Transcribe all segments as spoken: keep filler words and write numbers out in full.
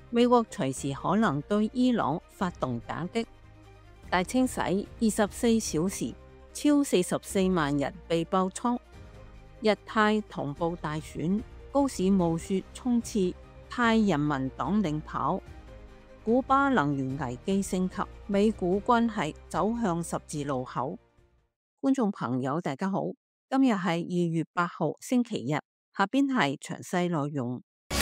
美國隨時可能對伊朗發動打擊。大清洗二十四小時，超四十四萬人被爆倉。日泰同步大選，高市暮雪衝刺，泰人民黨領跑。古巴能源危機升級，美古關係走向十字路口。觀眾朋友大家好，今日係二月八號星期日，下邊係詳細內容。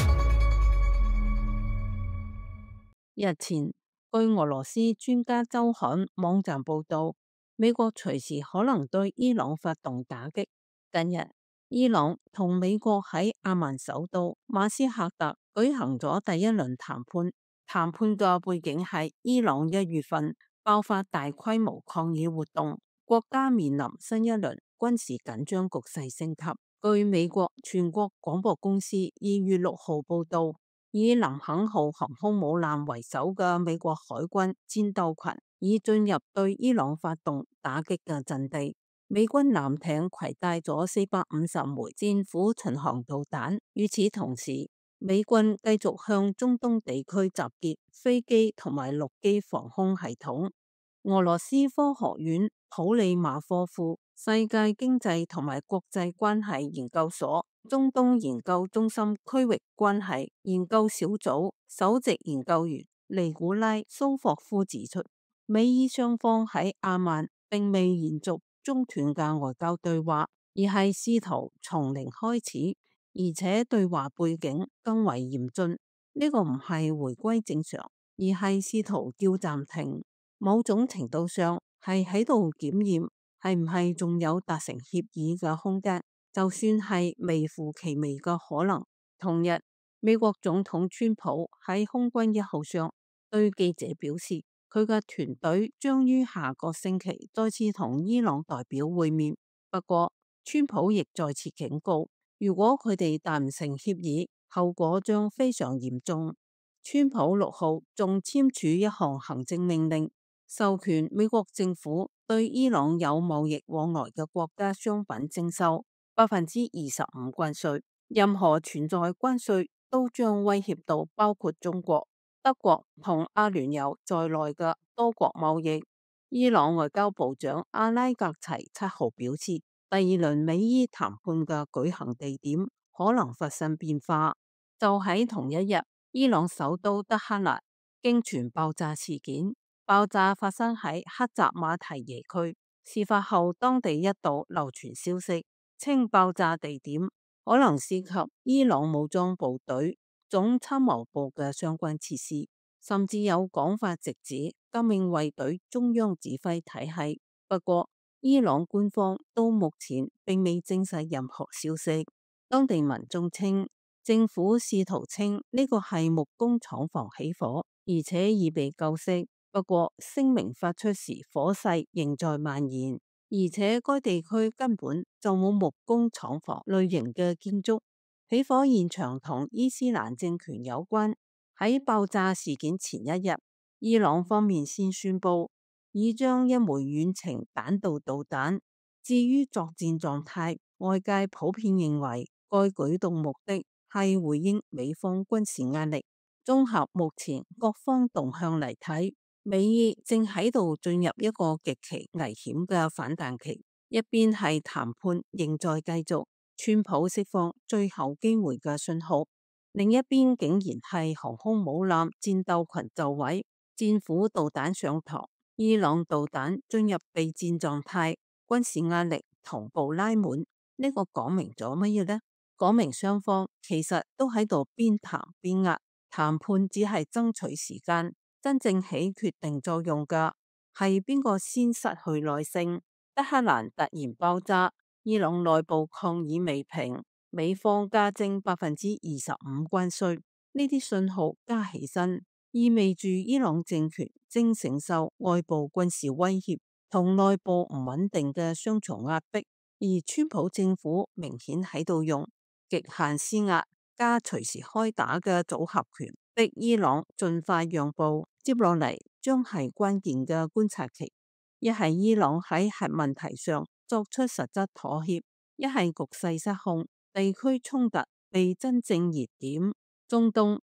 日前，據俄羅斯專家周刊網站報道，美國隨時可能對伊朗發動打擊。近日，伊朗同美國喺阿曼首都馬斯喀特舉行咗第一輪談判。談判嘅背景係伊朗一月份爆發大規模抗議活動，國家面臨新一輪軍事緊張局勢升級。據美國全國廣播公司二月六號報道，以林肯號航空母艦為首嘅美國海軍戰鬥群已進入對伊朗發動打擊嘅陣地。美軍艦艇攜帶咗四百五十枚戰斧巡航導彈。與此同時，美軍繼續向中東地區集結飛機同埋陸基防空系統。俄羅斯科學院普利馬科夫世界經濟同埋國際關係研究所中東研究中心區域關係研究小組首席研究員尼古拉蘇霍夫指出，美伊雙方喺阿曼並未延續中斷嘅外交對話，而係試圖從零開始，而且對話背景更為嚴峻。呢、這個唔係回歸正常，而係試圖叫暫停。某種程度上係喺度檢驗係唔係仲有達成協議嘅空間。就算係微乎其微嘅可能。同日，美國總統川普喺空軍一號上對記者表示，佢嘅團隊將於下個星期再次同伊朗代表會面。不過，川普亦再次警告，如果佢哋達唔成協議，後果將非常嚴重。川普六號仲簽署一項行政命令，授權美國政府對伊朗有貿易往來嘅國家商品徵收百分之二十五關稅，任何存在關稅都將威脅到包括中國、德國同阿聯酋在內嘅多國貿易。伊朗外交部長阿拉格齊七號表示，第二輪美伊談判嘅舉行地點可能發生變化。就喺同一日，伊朗首都德黑蘭驚傳爆炸事件，爆炸發生喺克什馬提耶區。事發後，當地一度流傳消息，稱爆炸地點可能涉及伊朗武裝部隊總參謀部嘅相關設施，甚至有講法直指革命衛隊中央指揮體系。不過，伊朗官方到目前並未證實任何消息。當地民眾稱，政府試圖稱呢個係木工廠房起火，而且已被救熄。不過，聲明發出時，火勢仍在蔓延。而且該地區根本就冇木工廠房類型嘅建築，起火現場同伊斯蘭政權有關。喺爆炸事件前一日，伊朗方面先宣布已將一枚遠程彈道導彈置於作戰狀態，外界普遍認為該舉動目的係回應美方軍事壓力。綜合目前各方動向嚟睇，美伊正喺度進入一個極其危險嘅反彈期，一邊係談判仍在繼續，川普釋放最後機會嘅信號，另一邊竟然係航空母艦戰鬥群就位，戰斧導彈上膛，伊朗導彈進入備戰狀態，軍事壓力同步拉滿。呢、這個講明咗乜嘢呢？講明雙方其實都喺度邊談邊壓，談判只係爭取時間。真正起決定作用嘅係邊個先失去耐性。德黑蘭突然爆炸，伊朗內部抗議未平，美方加徵百分之二十五關稅，呢啲信號加起身，意味住伊朗政權正承受外部軍事威脅同內部唔穩定嘅雙重壓迫，而川普政府明顯喺度用極限施壓加隨時開打嘅組合拳，逼伊朗盡快讓步。接落嚟將係關鍵嘅觀察期，一係伊朗喺核問題上作出實質妥協，一係局勢失控，地區衝突被真正熱點。中東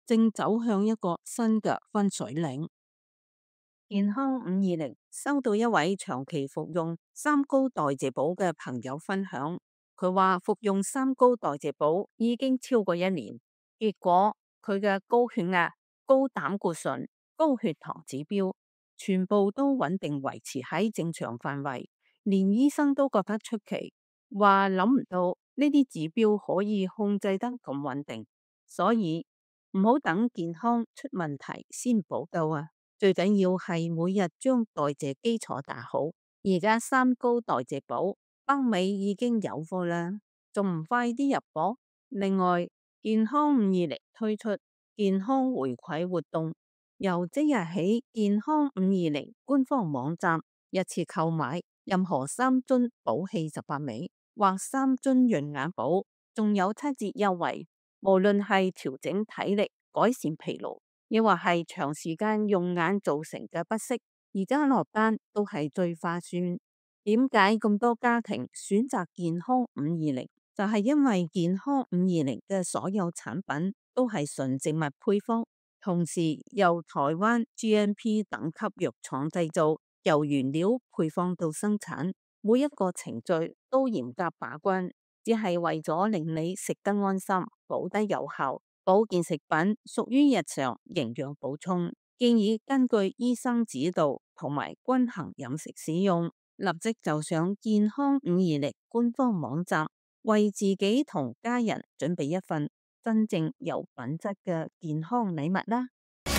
正走向一個新嘅分水嶺。健康五二零收到一位長期服用三高代謝寶嘅朋友分享，佢話服用三高代謝寶已經超過一年，結果佢嘅高血壓、高膽固醇、高血糖指標全部都穩定維持喺正常範圍，連醫生都覺得出奇，話諗唔到呢啲指標可以控制得咁穩定，所以唔好等健康出問題先補救啊！最緊要係每日將代謝基礎打好。而家三高代謝寶北美已經有貨啦，仲唔快啲入貨？另外，健康五二零推出健康回饋活動，由即日起，健康五二零官方網站一次購買任何三樽寶氣十八味或三樽潤眼寶，仲有七折優惠。無論係調整體力、改善疲勞，亦或係長時間用眼造成嘅不適，而家落單都係最划算。點解咁多家庭選擇健康五二零？就係因為健康五二零嘅所有產品都係純植物配方，同時由台灣 G M P 等級藥廠製造，由原料配方到生產，每一個程序都嚴格把關，只係為咗令你食得安心、補得有效。保健食品屬於日常營養補充，建議根據醫生指導同埋均衡飲食使用。立即就上健康五二零官方網站，為自己同家人準備一份真正有品質嘅健康禮物啦！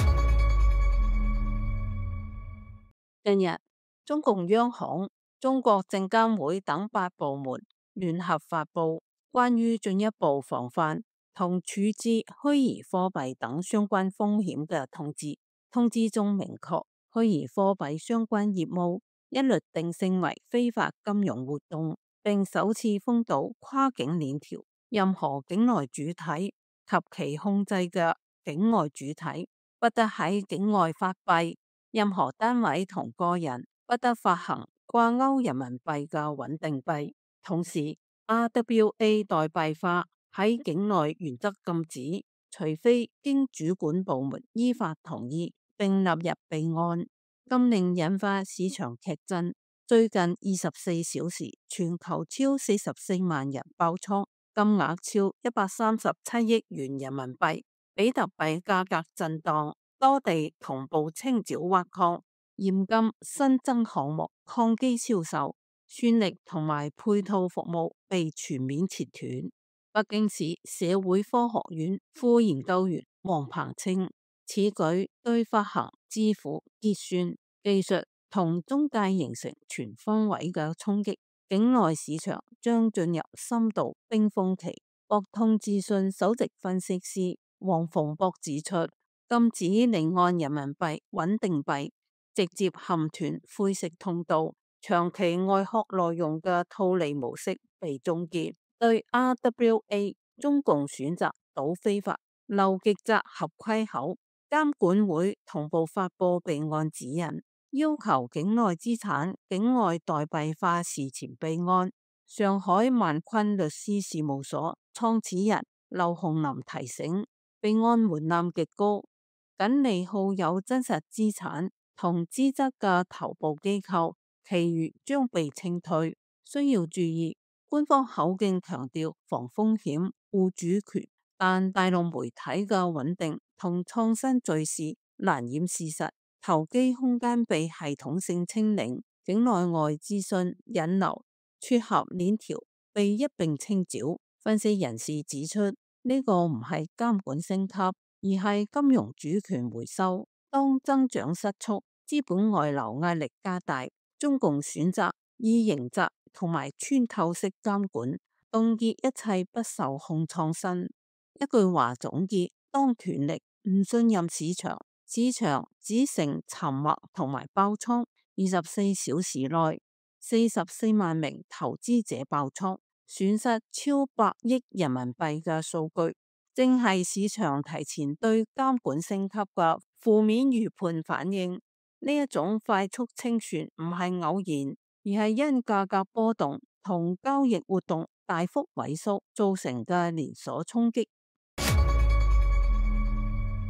近日，中共央行、中國證監會等八部門聯合發布關於進一步防範同處置虛擬貨幣等相關風險嘅通知。通知中明確，虛擬貨幣相關業務一律定性為非法金融活動，並首次封堵跨境鏈條。任何境內主體及其控制嘅境外主體不得喺境外發幣，任何單位同個人不得發行掛鈎人民幣嘅穩定幣。同時 ，R W A 代幣化喺境內原則禁止，除非經主管部門依法同意並納入備案。禁令引發市場劇震，最近二十四小時全球超四十四萬人爆倉，金額超一百三十七億元人民幣。比特幣價格震盪，多地同步清繳挖礦，嚴禁新增項目礦機銷售，算力同埋配套服務被全面切斷。北京市社會科學院副研究員王鵬稱，此舉對發行、支付、結算技術同中介形成全方位嘅衝擊，境內市場將進入深度冰封期。博通資訊首席分析師黃鳳博指出，禁止離岸人民幣穩定幣直接嵌斷灰色通道，長期外殼內容嘅套利模式被終結。對 R W A 中共選擇倒非法、漏極窄合規口，監管會同步發佈備案指引，要求境內資產境外代幣化事前備案。上海萬坤律師事務所創始人劉洪林提醒，備案門檻極高，僅利好有真實資產同資質嘅頭部機構，其餘將被清退。需要注意，官方口徑強調防風險、護主權，但大陸媒體嘅穩定同創新敘事難掩事實，投機空間被系統性清零，境內外資訊引流撮合鏈條被一併清剿。分析人士指出，呢、這個唔係監管升級，而係金融主權回收。當增長失速、資本外流壓力加大，中共選擇以刑責同埋穿透式監管凍結一切不受控創新。一句話總結：當權力唔信任市場，市場只剩沉默同埋爆倉。二十四小時內，四十四萬名投資者爆倉，損失超百億人民幣嘅數據，正係市場提前對監管升級嘅負面預判反應。呢一種快速清算唔係偶然，而係因價格波動同交易活動大幅萎縮造成嘅連鎖衝擊。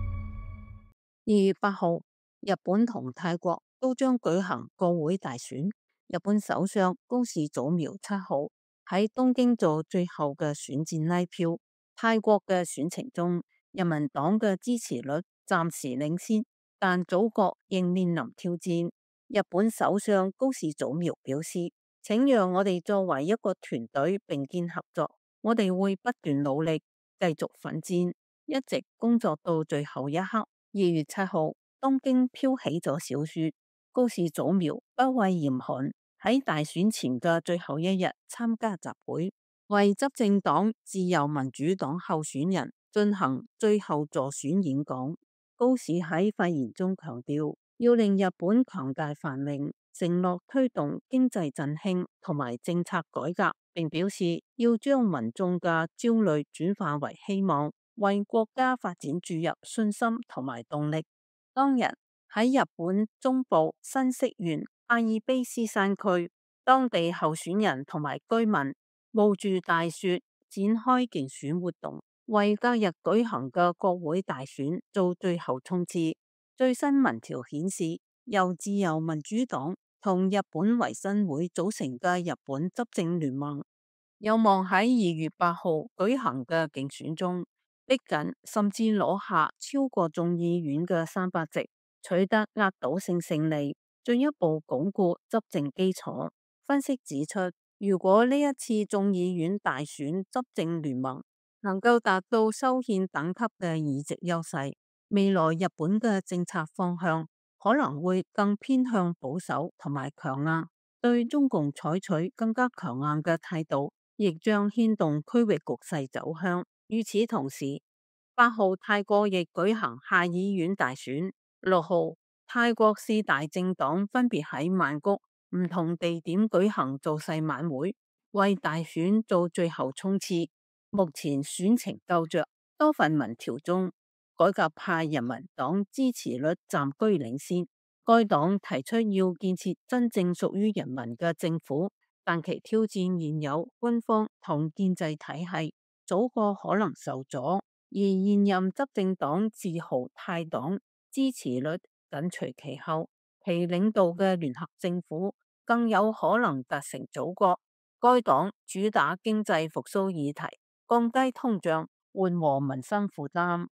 月八號，日本同泰國都將舉行國會大選。日本首相高市早苗七號喺東京做最後嘅選戰拉票。泰國嘅選情中，人民黨嘅支持率暫時領先，但組閣仍面臨挑戰。日本首相高市早苗表示，請讓我哋作為一個團隊並肩合作，我哋會不斷努力，繼續奮戰，一直工作到最後一刻。二月七號，東京飄起咗小雪。高市早苗不畏嚴寒，喺大選前嘅最後一日參加集會，為執政黨自由民主黨候選人進行最後助選演講。高市喺發言中強調，要令日本強大繁榮，承諾推動經濟振興同埋政策改革，並表示要將民眾嘅焦慮轉化為希望，為國家發展注入信心同埋動力。當日喺日本中部新潟縣阿爾卑斯山區，當地候選人同埋居民冒住大雪展開競選活動，為隔日舉行嘅國會大選做最後衝刺。最新民調顯示，由自由民主黨同日本維新會組成嘅日本執政聯盟，有望喺二月八號舉行嘅競選中逼近甚至攞下超過眾議院嘅三百席，取得壓倒性勝利，進一步鞏固執政基礎。分析指出，如果呢一次眾議院大選執政聯盟能夠達到修憲等級嘅議席優勢，未來日本嘅政策方向可能會更偏向保守同埋強硬，對中共採取更加強硬嘅態度，亦將牽動區域局勢走向。與此同時，八號泰國亦舉行下議院大選。六號，泰國四大政黨分別喺曼谷唔同地點舉行造勢晚會，為大選做最後衝刺。目前選情膠着，多份民調中，改革派人民黨支持率暫居領先。該黨提出要建設真正屬於人民嘅政府，但其挑戰現有軍方同建制體系，組閣可能受阻。而現任執政黨自豪泰黨支持率緊隨其後，其領導嘅聯合政府更有可能達成組閣。該黨主打經濟復甦議題，降低通脹，緩和民生負擔。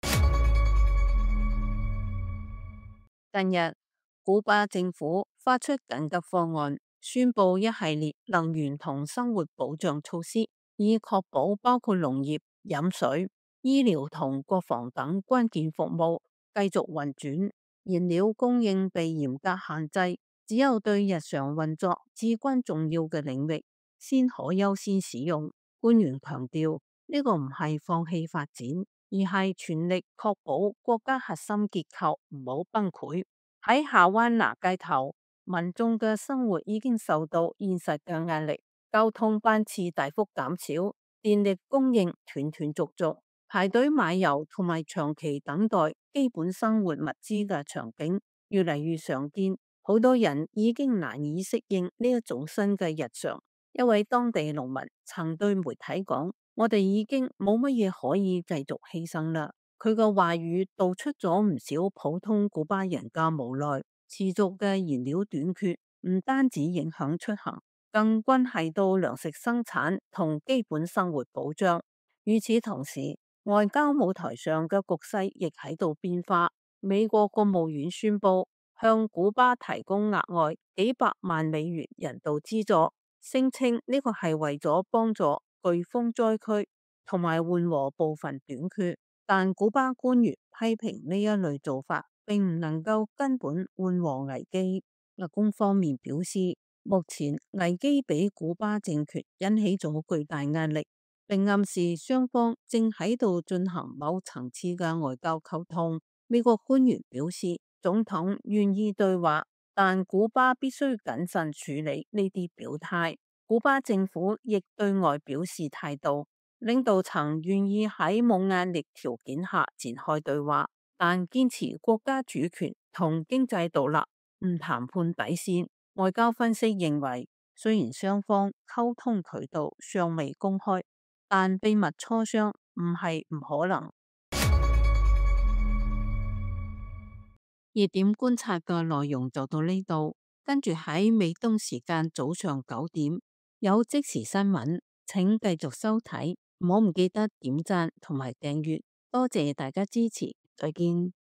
近日，古巴政府發出緊急方案，宣布一系列能源同生活保障措施，以確保包括農業、飲水、醫療同國防等關鍵服務繼續運轉。燃料供應被嚴格限制，只有對日常運作至關重要嘅領域先可優先使用。官員強調，呢個唔係放棄發展，而係全力確保國家核心結構唔好崩潰。喺夏灣拿街頭，民眾嘅生活已經受到現實嘅壓力，交通班次大幅減少，電力供應斷斷續續，排隊買油同埋長期等待基本生活物資嘅場景越嚟越常見。好多人已經難以適應呢一種新嘅日常。一位當地農民曾對媒體講：我哋已經冇乜嘢可以繼續犧牲啦。佢嘅話語道出咗唔少普通古巴人嘅無奈。持續嘅燃料短缺唔單止影響出行，更關係到糧食生產同基本生活保障。與此同時，外交舞台上嘅局勢亦喺度變化。美國國務院宣布向古巴提供額外幾百萬美元人道資助，聲稱呢個係為咗幫助颶風災區同埋緩和部分短缺。但古巴官員批評呢一類做法並唔能夠根本緩和危機。白宮方面表示，目前危機俾古巴政權引起咗巨大壓力，並暗示雙方正喺度進行某層次嘅外交溝通。美國官員表示，總統願意對話，但古巴必須謹慎處理呢啲表態。古巴政府亦對外表示態度，領導層願意喺冇壓力條件下展開對話，但堅持國家主權同經濟獨立，唔談判底線。外交分析認為，雖然雙方溝通渠道尚未公開，但秘密磋商唔係唔可能。 熱點觀察嘅內容就到呢度，跟住喺美東時間早上九點有即時新聞，請繼續收睇，唔好唔記得點讚同埋訂閱，多謝大家支持，再見。